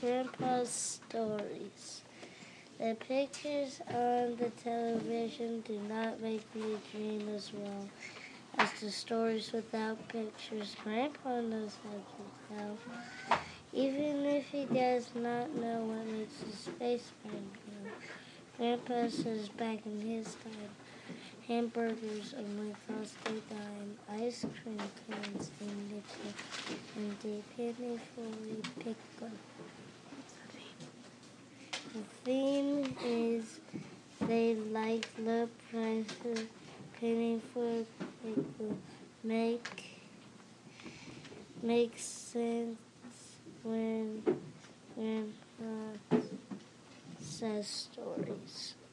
Grandpa's stories. The pictures on the television do not make me dream as well as the stories without pictures. Grandpa knows how to tell, even if he does not know what makes a spaceman go. Grandpa says back in his time, hamburgers only cost a dime, ice cream cones a nickel, and a penny for a pickle. The theme is they like low prices, penny for a pickle. Makes sense when Grandpa says stories.